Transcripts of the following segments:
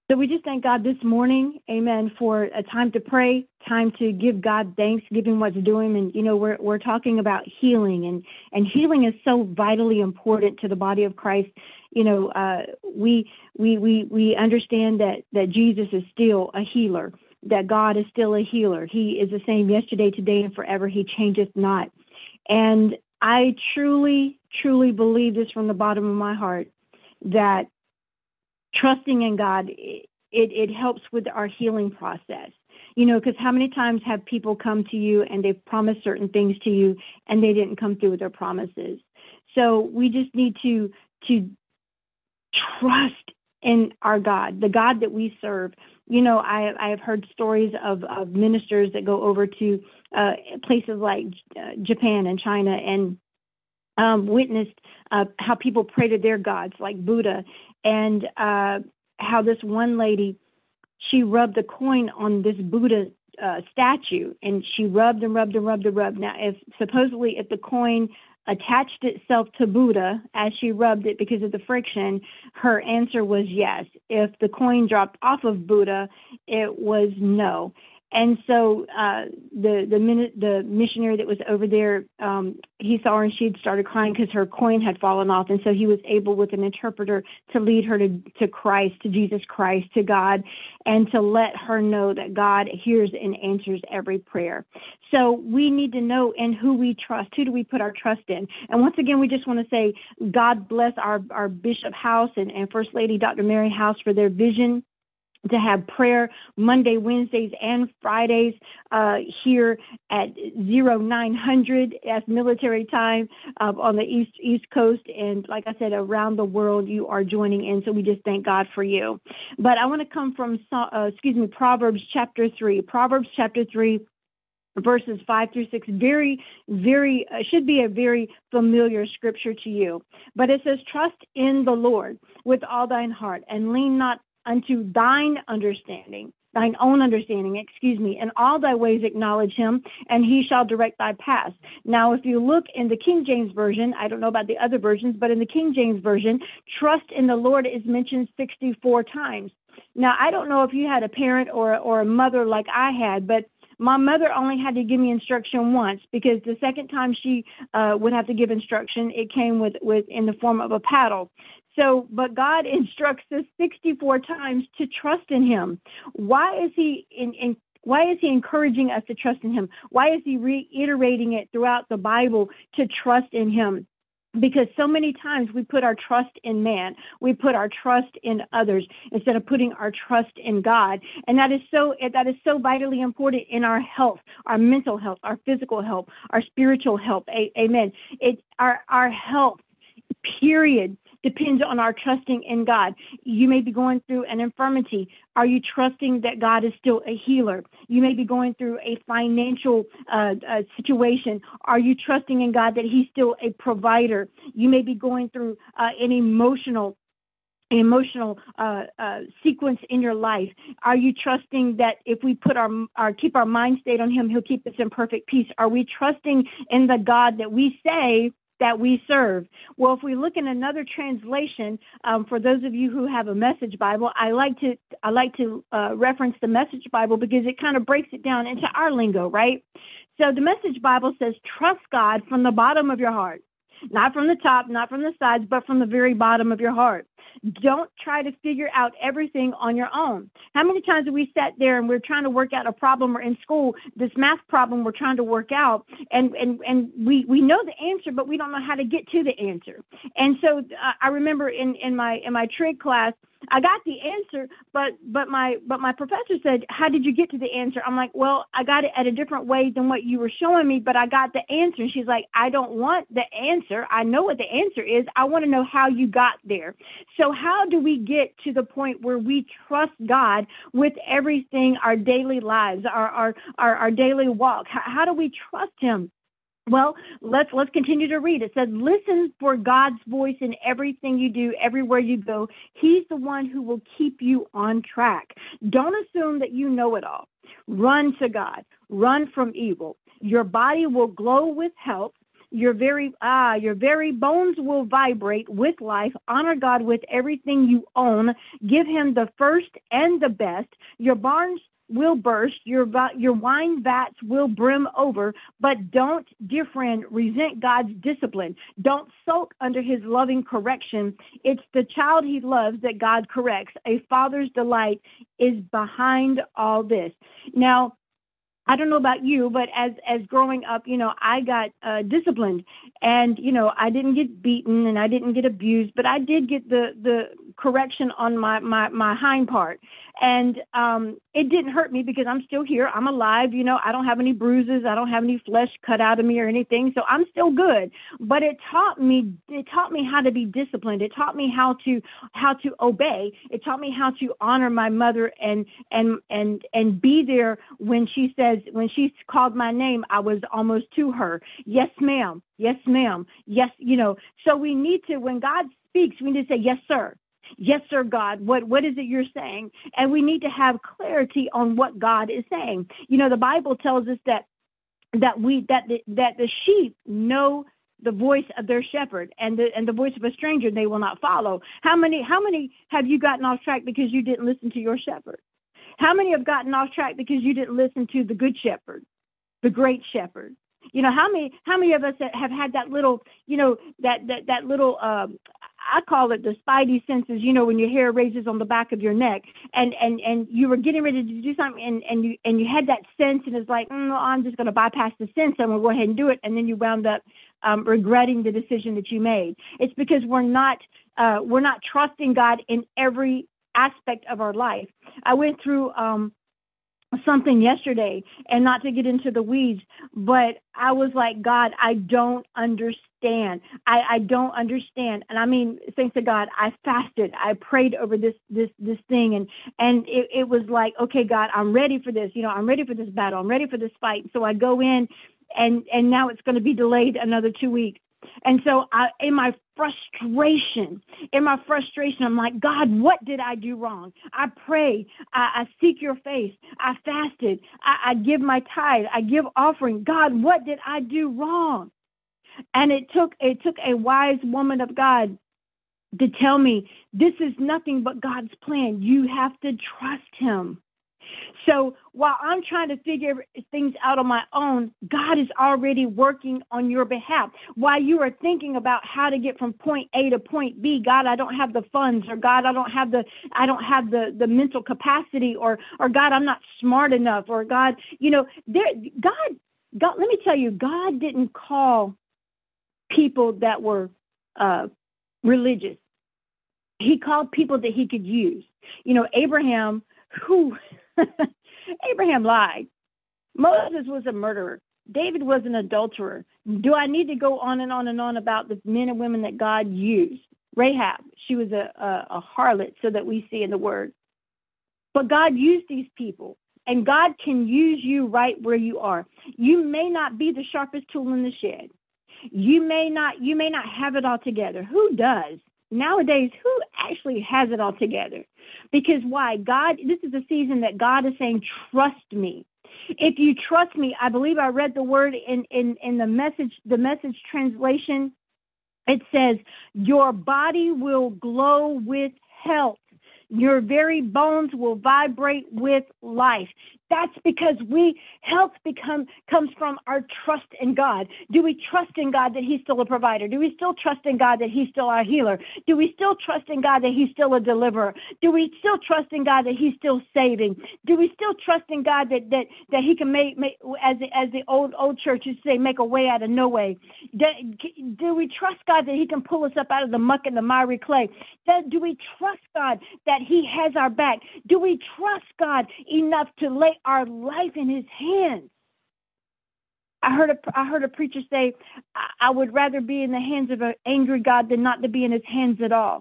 So we just thank God this morning, amen, for a time to pray, time to give God thanks, giving what's doing. And, we're talking about healing, and healing is so vitally important to the body of Christ. We understand that Jesus is still a healer, that God is still a healer. He is the same yesterday, today, and forever. He changeth not. And I truly, truly believe this from the bottom of my heart, that trusting in God, it helps with our healing process. Because how many times have people come to you and they've promised certain things to you and they didn't come through with their promises? So we just need to trust in our God, the God that we serve. I have heard stories of ministers that go over to places like Japan and China and witnessed how people pray to their gods like Buddha, and how this one lady, she rubbed a coin on this Buddha statue, and she rubbed and rubbed and rubbed and rubbed. Now, if the coin attached itself to Buddha as she rubbed it because of the friction, her answer was yes. If the coin dropped off of Buddha, it was no. And so the missionary that was over there, he saw her and she had started crying because her coin had fallen off. And so he was able, with an interpreter, to lead her to Christ, to Jesus Christ, to God, and to let her know that God hears and answers every prayer. So we need to know in who we trust. Who do we put our trust in? And once again, we just want to say, God bless our Bishop House and First Lady Dr. Mary House for their vision to have prayer Monday, Wednesdays, and Fridays here at 0900 as military time on the East Coast. And like I said, around the world, you are joining in. So we just thank God for you. But I want to come from, Proverbs chapter 3. Proverbs chapter 3. Verses 5 through 6, very, very, should be a very familiar scripture to you. But it says, trust in the Lord with all thine heart, and lean not unto thine own understanding, in all thy ways acknowledge him, and he shall direct thy paths. Now, if you look in the King James Version, I don't know about the other versions, but in the King James Version, trust in the Lord is mentioned 64 times. Now, I don't know if you had a parent or a mother like I had, but my mother only had to give me instruction once, because the second time she would have to give instruction, it came with in the form of a paddle. So, but God instructs us 64 times to trust in him. Why is he encouraging us to trust in him? Why is he reiterating it throughout the Bible to trust in him? Because so many times we put our trust in man. We put our trust in others instead of putting our trust in God. And that is so vitally important in our health, our mental health, our physical health, our spiritual health. Amen. Our health, period, depends on our trusting in God. You may be going through an infirmity. Are you trusting that God is still a healer? You may be going through a financial situation. Are you trusting in God that he's still a provider? You may be going through an emotional sequence in your life. Are you trusting that if we put keep our mind stayed on him, he'll keep us in perfect peace? Are we trusting in the God that we say that we serve? Well, if we look in another translation, for those of you who have a Message Bible, I like to reference the Message Bible because it kind of breaks it down into our lingo, right? So the Message Bible says, trust God from the bottom of your heart, not from the top, not from the sides, but from the very bottom of your heart. Don't try to figure out everything on your own. How many times have we sat there and we're trying to work out a problem, or in school, this math problem we're trying to work out, and we know the answer, but we don't know how to get to the answer. And so I remember in my trig class, I got the answer, but my professor said, how did you get to the answer? I'm like, well, I got it at a different way than what you were showing me, but I got the answer. And she's like, I don't want the answer. I know what the answer is. I want to know how you got there. So how do we get to the point where we trust God with everything, our daily lives, our daily walk? How do we trust him? Well, let's continue to read. It says, listen for God's voice in everything you do, everywhere you go. He's the one who will keep you on track. Don't assume that you know it all. Run to God. Run from evil. Your body will glow with health. Your very bones will vibrate with life. Honor God with everything you own. Give him the first and the best. Your barns will burst. Your wine vats will brim over. But don't, dear friend, resent God's discipline. Don't sulk under his loving correction. It's the child he loves that God corrects. A father's delight is behind all this. Now, I don't know about you, but as growing up, I got disciplined, and I didn't get beaten and I didn't get abused, but I did get the correction on my hind part, and it didn't hurt me because I'm still here. I'm alive. I don't have any bruises. I don't have any flesh cut out of me or anything, so I'm still good. But it taught me how to be disciplined. It taught me how to obey. It taught me how to honor my mother and be there when she called my name. I was almost to her. Yes, ma'am. Yes, ma'am. Yes, So we need to, when God speaks, we need to say, yes, sir. Yes, sir, God. What is it you're saying? And we need to have clarity on what God is saying. The Bible tells us that the sheep know the voice of their shepherd, and the voice of a stranger they will not follow. How many have you gotten off track because you didn't listen to your shepherd? How many have gotten off track because you didn't listen to the good shepherd, the great shepherd? How many of us have had that little, that little, I call it the spidey senses, when your hair raises on the back of your neck, and you were getting ready to do something, and you had that sense, and it's like, no, I'm just going to bypass the sense, and we'll go ahead and do it, and then you wound up regretting the decision that you made. It's because we're not trusting God in every aspect of our life. I went through something yesterday, and not to get into the weeds, but I was like, God, I don't understand. I don't understand. And I mean, thanks to God, I fasted. I prayed over this thing, and it was like, okay, God, I'm ready for this. I'm ready for this battle. I'm ready for this fight. So I go in, and now it's going to be delayed another 2 weeks. And so in my frustration, I'm like, God, what did I do wrong? I pray. I seek your face. I fasted. I give my tithe. I give offering. God, what did I do wrong? And it took a wise woman of God to tell me, this is nothing but God's plan. You have to trust him. So while I'm trying to figure things out on my own, God is already working on your behalf. While you are thinking about how to get from point A to point B, God, I don't have the funds, or God, I don't have the mental capacity, or God, I'm not smart enough, or God, God, let me tell you, God didn't call people that were religious. He called people that he could use. Abraham, Abraham lied. Moses was a murderer. David was an adulterer. Do I need to go on and on and on about the men and women that God used? Rahab, she was a harlot, so that we see in the word. But God used these people, and God can use you right where you are. You may not be the sharpest tool in the shed. You may not have it all together. Who does? Nowadays, who actually has it all together? Because why? God, this is a season that God is saying, trust me. If you trust me, I believe I read the word in the message translation. It says, your body will glow with health. Your very bones will vibrate with life. That's because health comes from our trust in God. Do we trust in God that he's still a provider? Do we still trust in God that he's still our healer? Do we still trust in God that he's still a deliverer? Do we still trust in God that he's still saving? Do we still trust in God that he can make as the old churches say, make a way out of no way? Do we trust God that he can pull us up out of the muck and the miry clay? Do we trust God that he has our back? Do we trust God enough to lay our life in his hands? I heard a preacher say, I would rather be in the hands of an angry God than not to be in his hands at all.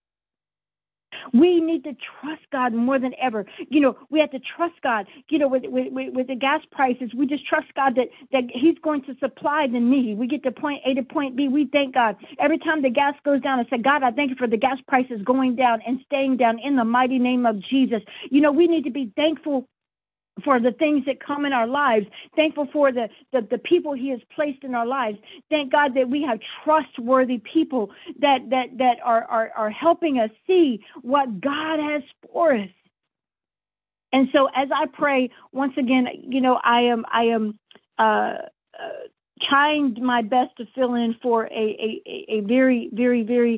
We need to trust God more than ever. We have to trust God. With the gas prices, we just trust God that he's going to supply the need. We get to point A to point B. We thank God. Every time the gas goes down, I say, God, I thank you for the gas prices going down and staying down in the mighty name of Jesus. We need to be thankful for the things that come in our lives, thankful for the people he has placed in our lives. Thank God that we have trustworthy people that are helping us see what God has for us. And so as I pray, once again, I am trying my best to fill in for a very, very, very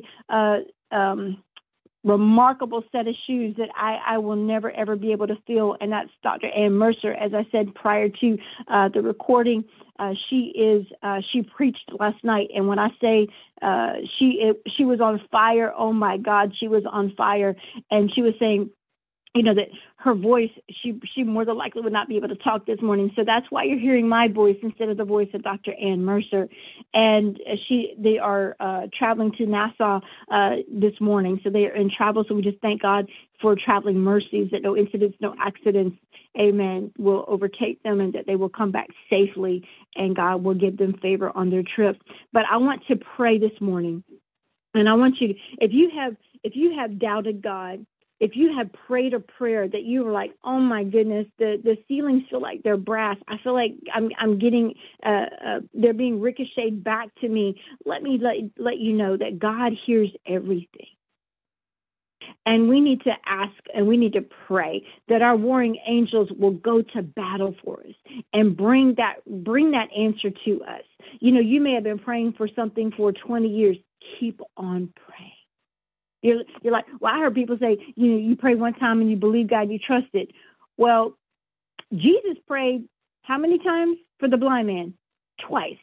remarkable set of shoes that I will never, ever be able to fill. And that's Dr. Ann Mercer. As I said prior to the recording, she preached last night. And when I say she was on fire, oh my God, she was on fire. And she was saying, that her voice, she more than likely would not be able to talk this morning. So that's why you're hearing my voice instead of the voice of Dr. Ann Mercer. And they are traveling to Nassau this morning. So they are in travel. So we just thank God for traveling mercies, that no incidents, no accidents, amen, will overtake them, and that they will come back safely, and God will give them favor on their trip. But I want to pray this morning. And I want you to, if you have doubted God, if you have prayed a prayer that you were like, oh my goodness, the ceilings feel like they're brass. I feel like I'm getting, they're being ricocheted back to me. Let me let you know that God hears everything. And we need to ask and we need to pray that our warring angels will go to battle for us and bring that answer to us. You may have been praying for something for 20 years. Keep on praying. You're like, well, I heard people say, you pray one time and you believe God, you trust it. Well, Jesus prayed how many times for the blind man? Twice.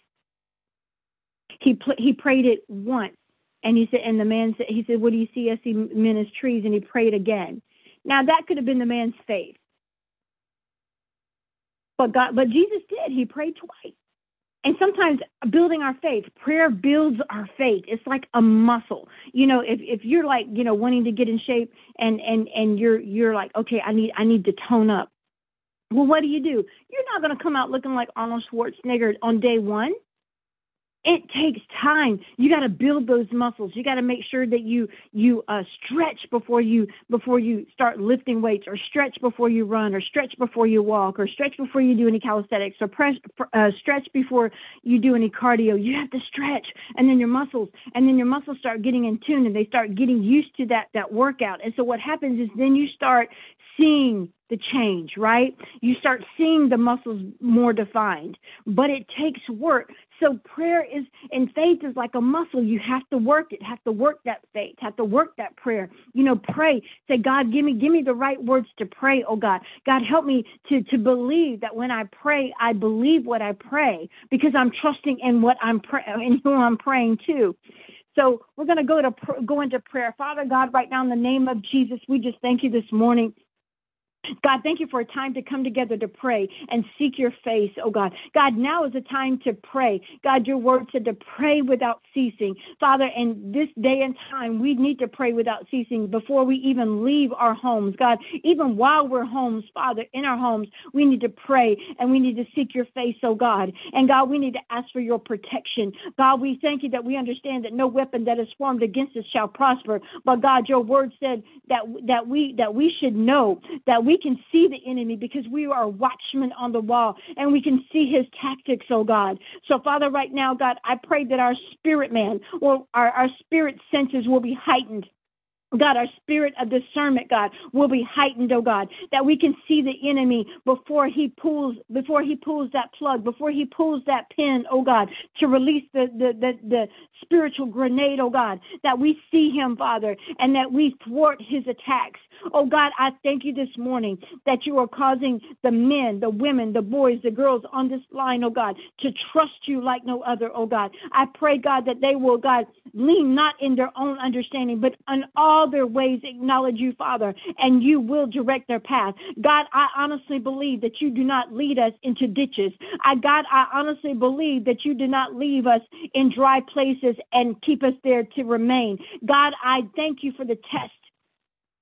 He prayed it once, and he said, and the man said, he said, what do you see? I see men as trees, and he prayed again. Now that could have been the man's faith, but Jesus did. He prayed twice. And sometimes building our faith, prayer builds our faith. It's like a muscle. If you're like, wanting to get in shape and you're like, okay, I need to tone up. Well, what do? You're not going to come out looking like Arnold Schwarzenegger on day one. It takes time. You got to build those muscles. You got to make sure that you stretch before you start lifting weights, or stretch before you run, or stretch before you walk, or stretch before you do any calisthenics, or stretch before you do any cardio. You have to stretch, and then your muscles start getting in tune, and they start getting used to that workout. And so what happens is then you start seeing the change, right? You start seeing the muscles more defined, but it takes work. So prayer and faith is like a muscle. You have to work it, have to work that faith, have to work that prayer. Pray. Say, God, give me the right words to pray, oh God. God, help me to believe that when I pray, I believe what I pray, because I'm trusting in what I'm in who I'm praying to. So we're going to go into prayer. Father God, right now in the name of Jesus, we just thank you this morning. God, thank you for a time to come together to pray and seek your face, oh God. God, now is the time to pray. God, your word said to pray without ceasing. Father, in this day and time, we need to pray without ceasing before we even leave our homes. God, even while we're homes, Father, in our homes, we need to pray and we need to seek your face, oh God. And God, we need to ask for your protection. God, we thank you that we understand that no weapon that is formed against us shall prosper. But God, your word said that we should know that we can see the enemy because we are watchmen on the wall and we can see his tactics, oh God. So Father, right now, God, I pray that our spirit man or our spirit senses will be heightened. God, our spirit of discernment, God, will be heightened, oh God, that we can see the enemy before he pulls that plug, before he pulls that pin, oh God, to release the spiritual grenade, oh God, that we see him, Father, and that we thwart his attacks. Oh God, I thank you this morning that you are causing the men, the women, the boys, the girls on this line, oh God, to trust you like no other, oh God. I pray, God, that they will, God, lean not in their own understanding, but on all their ways acknowledge you, Father, and you will direct their path. God, I honestly believe that you do not lead us into ditches. God, I honestly believe that you do not leave us in dry places and keep us there to remain. God, I thank you for the test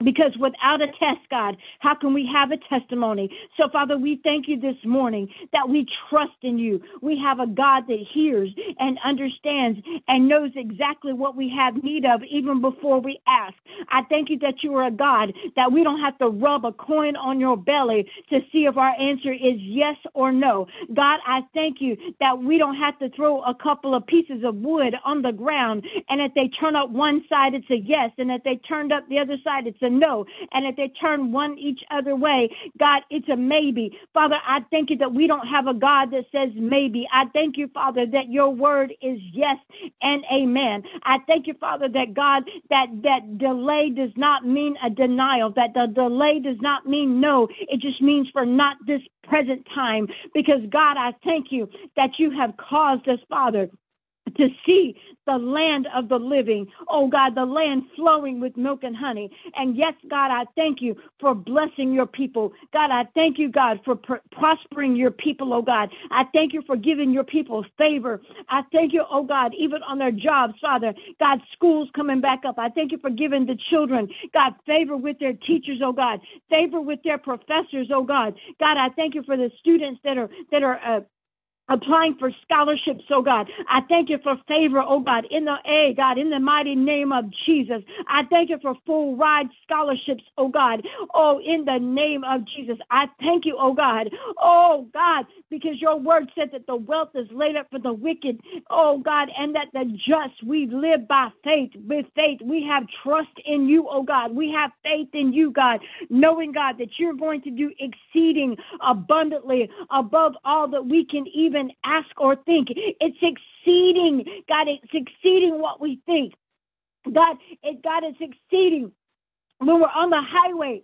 Because without a test, God, how can we have a testimony? So, Father, we thank you this morning that we trust in you. We have a God that hears and understands and knows exactly what we have need of even before we ask. I thank you that you are a God that we don't have to rub a coin on your belly to see if our answer is yes or no. God, I thank you that we don't have to throw a couple of pieces of wood on the ground, and if they turn up one side, it's a yes, and if they turned up the other side, it's a no. And if they turn one each other way, God, it's a maybe. Father, I thank you that we don't have a God that says maybe. I thank you, Father, that your word is yes and amen. I thank you, Father, that God, that delay does not mean a denial, that the delay does not mean no. It just means for not this present time. Because God, I thank you that you have caused us, Father, to see the land of the living. Oh, God, the land flowing with milk and honey. And yes, God, I thank you for blessing your people. God, I thank you, God, for prospering your people, oh, God. I thank you for giving your people favor. I thank you, oh, God, even on their jobs, Father. God, schools coming back up. I thank you for giving the children, God, favor with their teachers, oh, God. Favor with their professors, oh, God. God, I thank you for the students that are applying for scholarships, oh God. I thank you for favor, oh God, in the mighty name of Jesus. I thank you for full ride scholarships, oh God. Oh, in the name of Jesus. I thank you, oh God. Oh God, because your word said that the wealth is laid up for the wicked, oh God, and that the just, we live by faith. With faith, we have trust in you, oh God. We have faith in you, God, knowing, God, that you're going to do exceeding abundantly above all that we can even ask or think. It's exceeding, God, it's exceeding what we think. God, it's exceeding when we're on the highway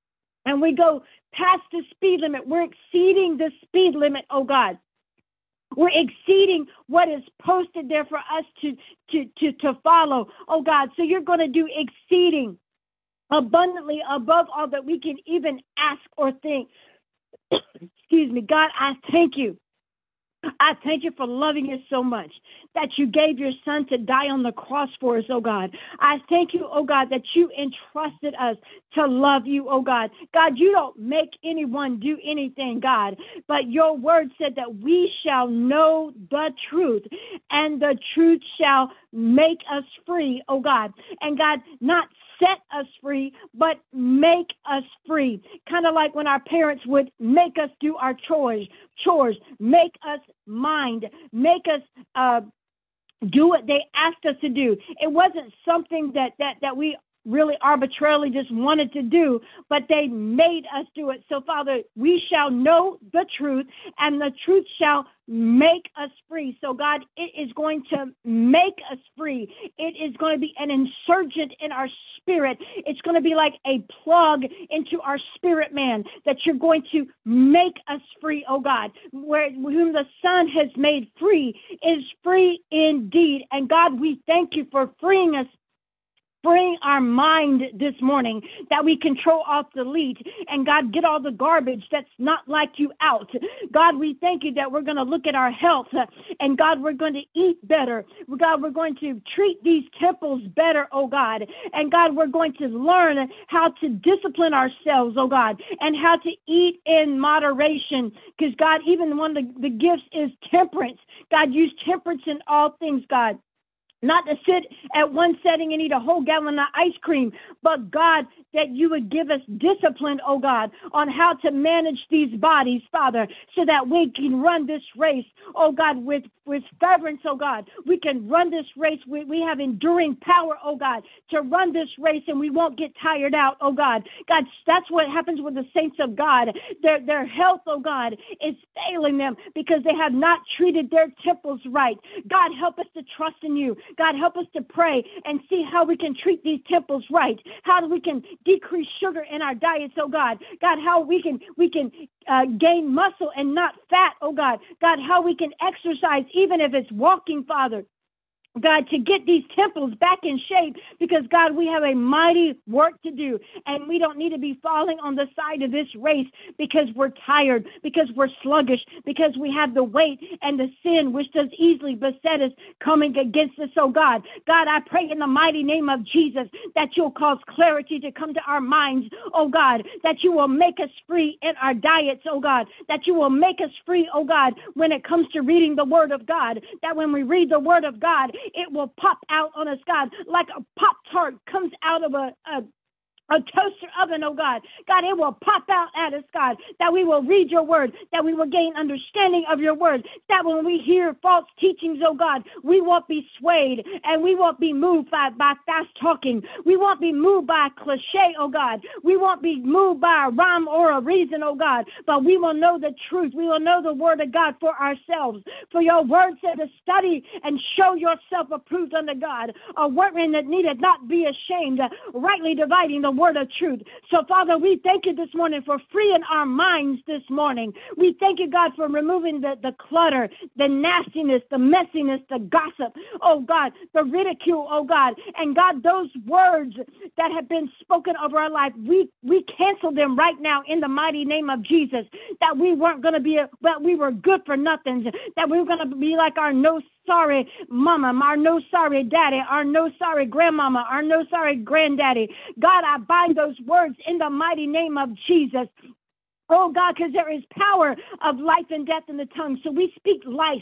and we go past the speed limit. We're exceeding the speed limit, oh God. We're exceeding what is posted there for us to follow, oh God. So you're going to do exceeding abundantly above all that we can even ask or think. Excuse me, God, I thank you. I thank you for loving us so much that you gave your son to die on the cross for us, oh God. I thank you, oh God, that you entrusted us to love you, oh God. God, you don't make anyone do anything, God, but your word said that we shall know the truth and the truth shall make us free, oh God. And God, not set us free, but make us free. Kind of like when our parents would make us do our chores, make us mind, make us do what they asked us to do. It wasn't something that we really arbitrarily just wanted to do, but they made us do it. So, Father, we shall know the truth, and the truth shall make us free. So, God, it is going to make us free. It is going to be an insurgent in our spirit. It's going to be like a plug into our spirit, man, that you're going to make us free, oh God. Whom the Son has made free is free indeed. And God, we thank you for freeing us. Bring our mind this morning that we control off delete and God, get all the garbage that's not like you out. God, we thank you that we're going to look at our health and God, we're going to eat better. God, we're going to treat these temples better, oh God. And God, we're going to learn how to discipline ourselves, oh God, and how to eat in moderation. Because God, even one of the gifts is temperance. God, use temperance in all things, God. Not to sit at one setting and eat a whole gallon of ice cream, but God, that you would give us discipline, oh God, on how to manage these bodies, Father, so that we can run this race, oh God, with fervence, oh God. We can run this race. We have enduring power, oh God, to run this race and we won't get tired out, oh God. God, that's what happens with the saints of God. Their health, oh God, is failing them because they have not treated their temples right. God, help us to trust in you. God, help us to pray and see how we can treat these temples right. How we can decrease sugar in our diets, oh God. God, how we can gain muscle and not fat, oh God. God, how we can exercise even if it's walking, Father. God, to get these temples back in shape, because God, we have a mighty work to do, and we don't need to be falling on the side of this race because we're tired, because we're sluggish, because we have the weight and the sin which does easily beset us coming against us. Oh God, God, I pray in the mighty name of Jesus that you'll cause clarity to come to our minds, oh God, that you will make us free in our diets, oh God, that you will make us free, oh God, when it comes to reading the Word of God, that when we read the Word of God, it will pop out on us, God, like a Pop-Tart comes out of a toaster oven, oh God. God, it will pop out at us, God, that we will read your word, that we will gain understanding of your word, that when we hear false teachings, oh God, we won't be swayed and we won't be moved by fast talking. We won't be moved by a cliche, oh God. We won't be moved by a rhyme or a reason, oh God, but we will know the truth. We will know the word of God for ourselves. For your word said to study and show yourself approved unto God, a workman that needed not be ashamed, rightly dividing the word of truth. So, Father, we thank you this morning for freeing our minds this morning. We thank you, God, for removing the clutter, the nastiness, the messiness, the gossip, oh God, the ridicule, oh God. And God, those words that have been spoken over our life, we cancel them right now in the mighty name of Jesus, that we weren't going to be, but we were good for nothing, that we were going to be like our no sorry mama, our no sorry daddy, our no sorry grandmama, our no sorry granddaddy. God, I bind those words in the mighty name of Jesus. Oh God, because there is power of life and death in the tongue. So we speak life.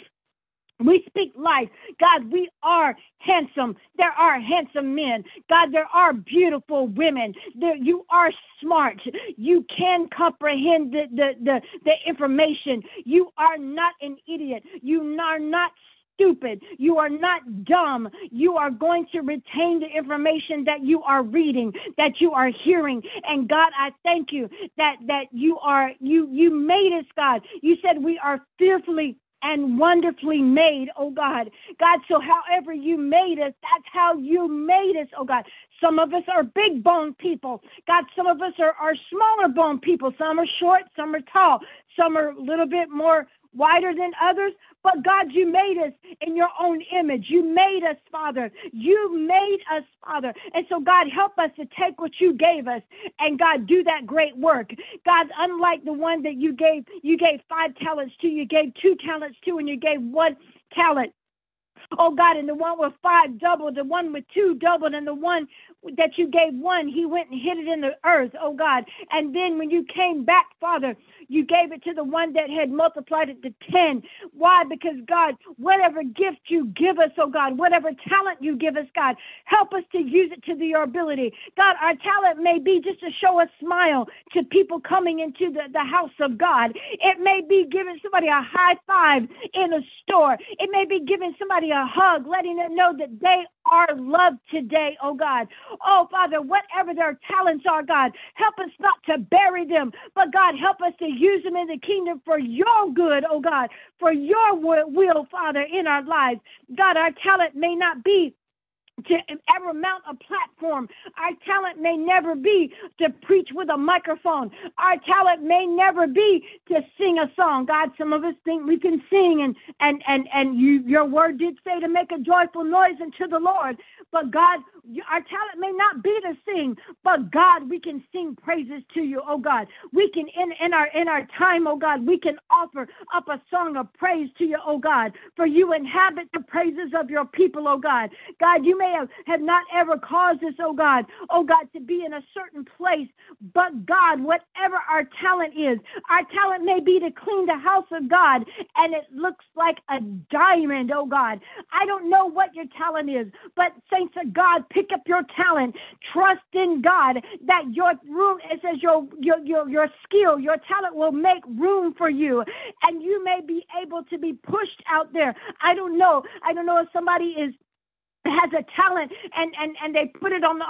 We speak life. God, we are handsome. There are handsome men. God, there are beautiful women. You are smart. You can comprehend the information. You are not an idiot. You are not stupid. You are not dumb. You are going to retain the information that you are reading, that you are hearing. And God, I thank you that you made us, God. You said we are fearfully and wonderfully made, oh God. God, so however you made us, that's how you made us, oh God. Some of us are big bone people. God, some of us are smaller bone people. Some are short, some are tall, some are a little bit more wider than others. But God, you made us in your own image. You made us, Father. You made us, Father. And so, God, help us to take what you gave us and, God, do that great work. God, unlike the one that you gave 5 talents to, you gave 2 talents to, and you gave 1 talent. Oh, God, and the one with 5 doubled, the one with 2 doubled, and the one that you gave 1, he went and hid it in the earth, oh, God. And then when you came back, Father, you gave it to the one that had multiplied it to 10. Why? Because, God, whatever gift you give us, oh, God, whatever talent you give us, God, help us to use it to your ability. God, our talent may be just to show a smile to people coming into the house of God. It may be giving somebody a high five in a store. It may be giving somebody a hug, letting them know that they are loved today, oh God. Oh, Father, whatever their talents are, God, help us not to bury them, but God, help us to use them in the kingdom for your good, oh God, for your will, Father, in our lives. God, our talent may not be to ever mount a platform. Our talent may never be to preach with a microphone. Our talent may never be to sing a song. God, some of us think we can sing, and your word did say to make a joyful noise unto the Lord. But God, our talent may not be to sing, but God, we can sing praises to you, oh God. We can, in our time, oh God, we can offer up a song of praise to you, oh God, for you inhabit the praises of your people, oh God. God, you may have not ever caused us, oh God, to be in a certain place, but God, whatever our talent is, our talent may be to clean the house of God, and it looks like a diamond, oh God. I don't know what your talent is, but saints of God, pick up your talent. Trust in God that your room, it says your skill, your talent will make room for you, and you may be able to be pushed out there. I don't know if somebody has a talent and they put it on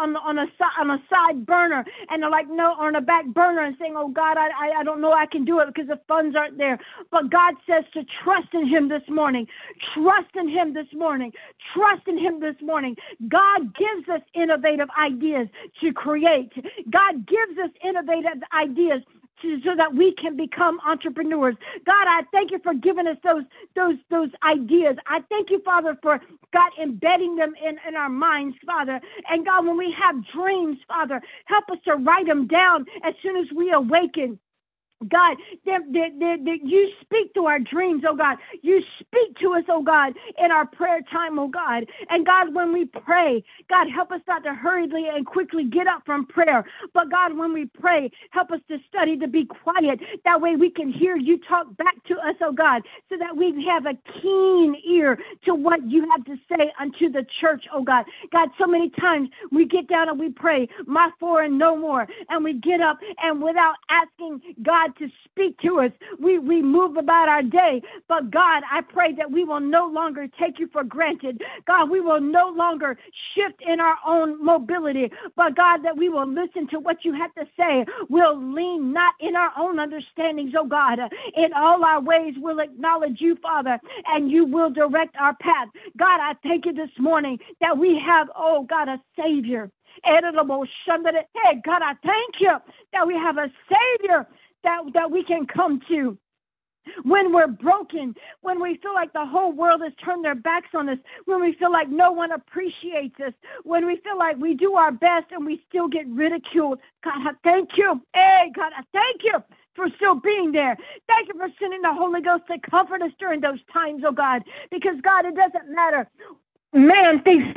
a side burner, and they're like, no, on a back burner, and saying, oh God, I don't know I can do it because the funds aren't there. But God says to trust in him this morning. Trust in him this morning. Trust in him this morning. God gives us innovative ideas to create. God gives us innovative ideas so that we can become entrepreneurs. God, I thank you for giving us those ideas. I thank you, Father, for God embedding them in our minds, Father. And God, when we have dreams, Father, help us to write them down as soon as we awaken. God, you speak to our dreams, oh God. You speak to us, oh God, in our prayer time, oh God. And God, when we pray, God, help us not to hurriedly and quickly get up from prayer. But God, when we pray, help us to study to be quiet. That way we can hear you talk back to us, oh God, so that we have a keen ear to what you have to say unto the church, oh God. God, so many times we get down and we pray, my four and no more. And we get up and without asking God to speak to us, we move about our day. But God, I pray that we will no longer take you for granted. God, we will no longer shift in our own mobility, but God, that we will listen to what you have to say. We'll lean not in our own understandings, oh God. In all our ways, we'll acknowledge you, Father, and you will direct our path. God, I thank you this morning that we have, oh God, a Savior. Hey, God, I thank you that we have a Savior that we can come to when we're broken, when we feel like the whole world has turned their backs on us, when we feel like no one appreciates us, when we feel like we do our best and we still get ridiculed. God, I thank you. Hey, God, I thank you for still being there. Thank you for sending the Holy Ghost to comfort us during those times, oh God, because God, it doesn't matter. Man thinks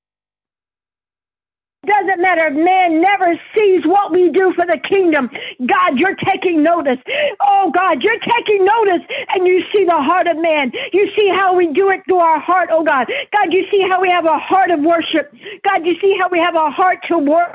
doesn't matter if man never sees what we do for the kingdom. God, you're taking notice. Oh, God, you're taking notice, and you see the heart of man. You see how we do it through our heart, oh, God. God, you see how we have a heart of worship. God, you see how we have a heart to work.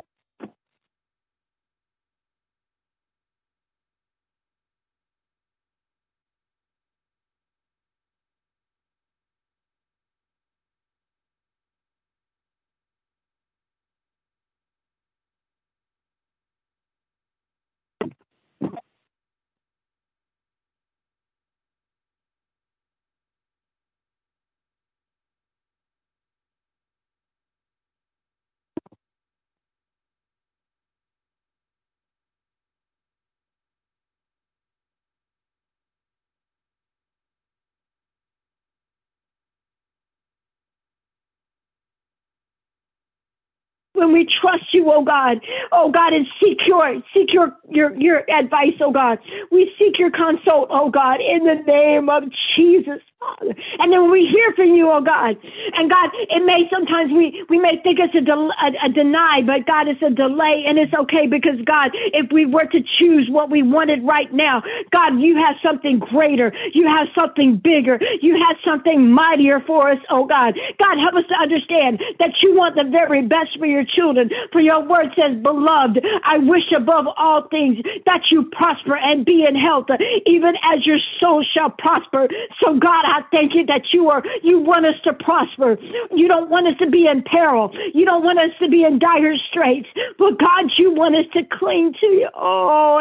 When we trust you, oh God, and seek your advice, oh God. We seek your consult, oh God, in the name of Jesus, Father. And then we hear from you, oh God. And God, it may sometimes we may think it's a deny, but God, it's a delay, and it's okay because God, if we were to choose what we wanted right now, God, you have something greater. You have something bigger. You have something mightier for us, oh God. God, help us to understand that you want the very best for your children. For your word says, beloved, I wish above all things that you prosper and be in health, even as your soul shall prosper. So God, I thank you that you want us to prosper. You don't want us to be in peril. You don't want us to be in dire straits. But God, you want us to cling to you. Oh,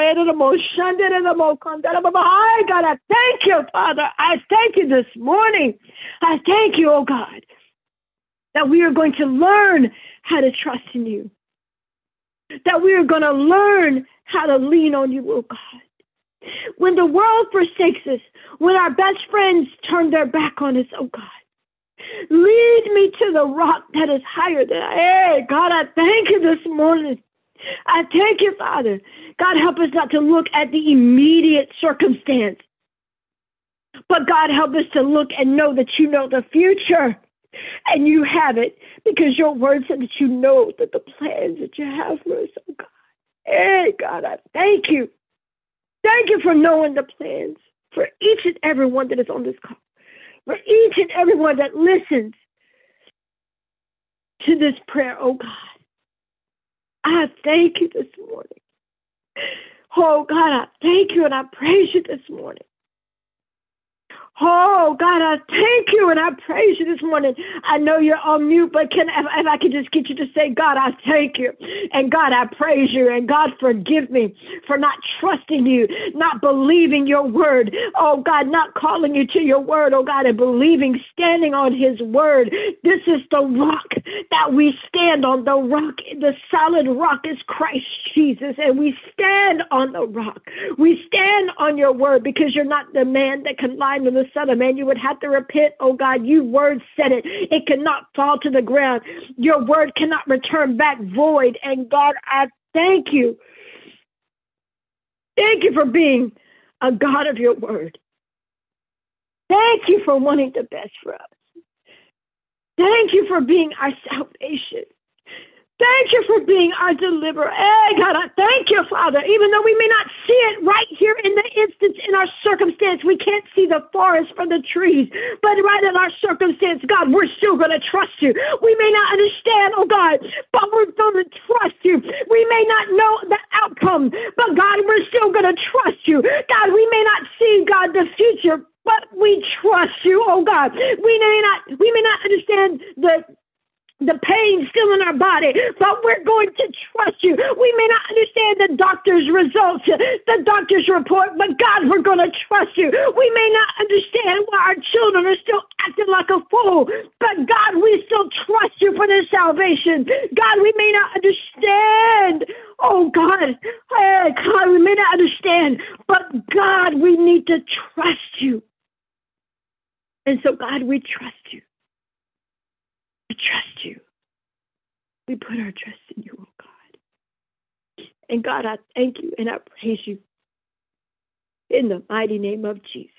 God, I thank you, Father. I thank you this morning. I thank you, oh God, that we are going to learn how to trust in you, that we are going to learn how to lean on you, oh God. When the world forsakes us, when our best friends turn their back on us, oh God, lead me to the rock that is higher than I. Hey, God, I thank you this morning. I thank you, Father. God, help us not to look at the immediate circumstance, but God, help us to look and know that you know the future. And you have it because your word said that you know that the plans that you have for us, oh God. Hey, God, I thank you. Thank you for knowing the plans for each and every one that is on this call, for each and every one that listens to this prayer, oh God. I thank you this morning. Oh God, I thank you and I praise you this morning. Oh, God, I thank you and I praise you this morning. I know you're on mute, but if I could just get you to say, God, I thank you. And God, I praise you. And God, forgive me for not trusting you, not believing your word. Oh, God, not calling you to your word. Oh, God, and believing, standing on his word. This is the rock that we stand on. The rock, the solid rock is Christ Jesus. And we stand on the rock. We stand on your word because you're not the man that can lie to the Son of Man. You would have to repent. Oh God, you word said it. It cannot fall to the ground. Your word cannot return back void. And God, I thank you. Thank you for being a God of your word. Thank you for wanting the best for us. Thank you for being our salvation. Thank you for being our deliverer. Hey, God, I thank you, Father. Even though we may not see it right here in the instance, in our circumstance, we can't see the forest from the trees. But right in our circumstance, God, we're still going to trust you. We may not understand, oh God, but we're going to trust you. We may not know the outcome, but God, we're still going to trust you. God, we may not see, God, the future, but we trust you, oh God. We may not understand the pain still in our body, but we're going to trust you. We may not understand the doctor's results, the doctor's report, but God, we're going to trust you. We may not understand why our children are still acting like a fool, but God, we still trust you for their salvation. God, we may not understand. Oh God, hey, God, we may not understand, but God, we need to trust you. And so God, we trust you. We trust you. We put our trust in you, oh God. And God, I thank you and I praise you in the mighty name of Jesus.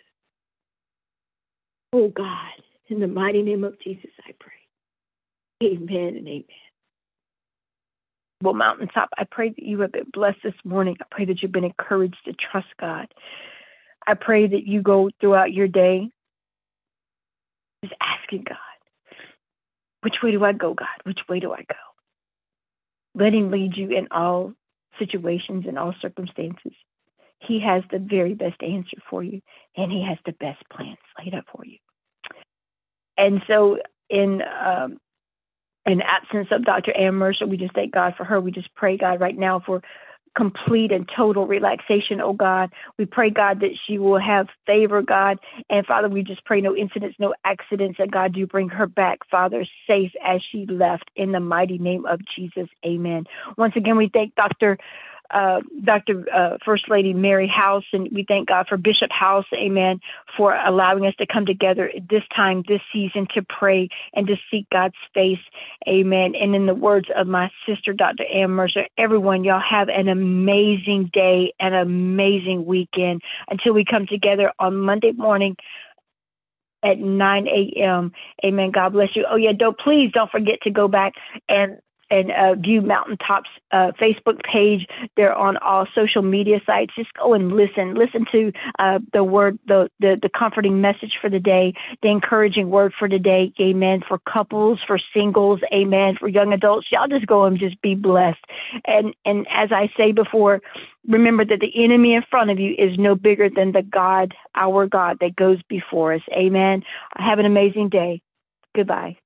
Oh God, in the mighty name of Jesus, I pray. Amen and amen. Well, Mountaintop, I pray that you have been blessed this morning. I pray that you've been encouraged to trust God. I pray that you go throughout your day just asking God, which way do I go, God? Which way do I go? Let him lead you in all situations and all circumstances. He has the very best answer for you, and he has the best plans laid up for you. And so in absence of Dr. Ann Mercer, we just thank God for her. We just pray, God, right now for complete and total relaxation, oh God. We pray, God, that she will have favor, God. And Father, we just pray no incidents, no accidents, and God, you bring her back, Father, safe as she left in the mighty name of Jesus. Amen. Once again, we thank Dr. First Lady Mary House, and we thank God for Bishop House, amen, for allowing us to come together this time, this season, to pray and to seek God's face, amen. And in the words of my sister, Dr. Ann Mercer, everyone, y'all have an amazing day, an amazing weekend until we come together on Monday morning at 9 a.m. Amen. God bless you. Oh, yeah, please don't forget to go back and view Mountaintop's Facebook page. They're on all social media sites. Just go and listen to the word, the comforting message for the day, the encouraging word for the day. Amen. For couples, for singles. Amen. For young adults. Y'all just go and just be blessed. And as I say before, remember that the enemy in front of you is no bigger than the God, our God, that goes before us. Amen. Have an amazing day. Goodbye.